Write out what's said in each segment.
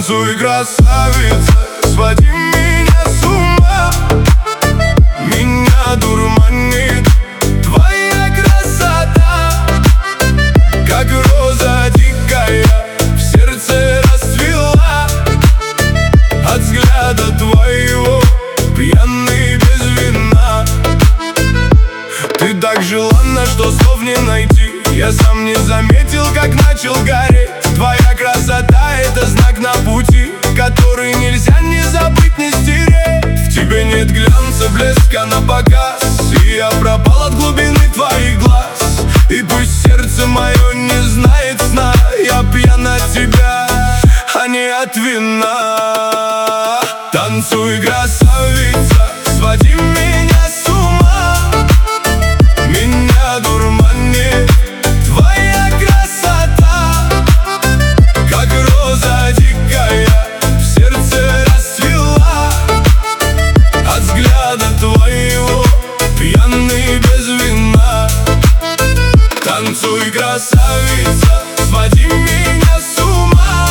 Танцуй, красавица, своди меня с ума. Меня дурманит твоя красота, как роза дикая в сердце расцвела. От взгляда твоего пьяный без вина. Ты так желанна, что слов не найти. Я сам не заметил, как начал гореть. Твоя красота — это знак на пути, который нельзя ни забыть, ни стереть. В тебе нет глянца, блеска на показ, и я пропал от глубины твоих глаз. И пусть сердце мое не знает сна, я пьян от тебя, а не от вина. Танцуй, красавица, своди меня с ума. Меня дурманит твоя красота, как роза дикая в сердце расцвела. От взгляда твоего пьяный без вина. Танцуй, красавица, своди меня с ума.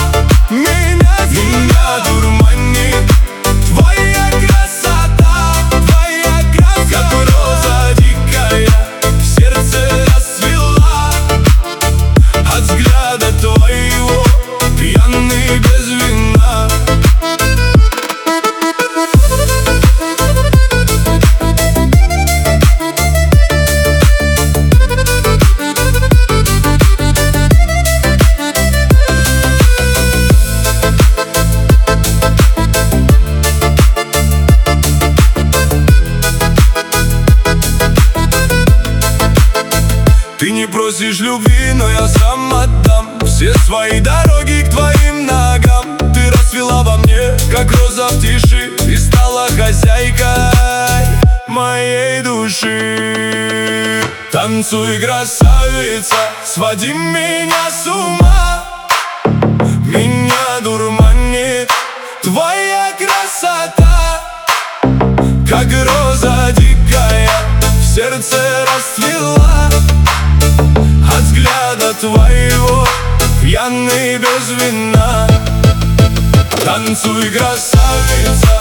Меня дурманит твоя красота, как роза дикая в сердце расцвела. От взгляда твоего пьяный без вина. Ты не просишь любви, но я сам отдам все свои дороги к твоим ногам. Ты расцвела во мне, как роза в тиши, и стала хозяйкой моей души. Танцуй, красавица, своди меня с ума. Меня дурманит твоя красота, как роза дикая в сердце расцвела. От взгляда твоего пьяный без вина. Танцуй, красавица,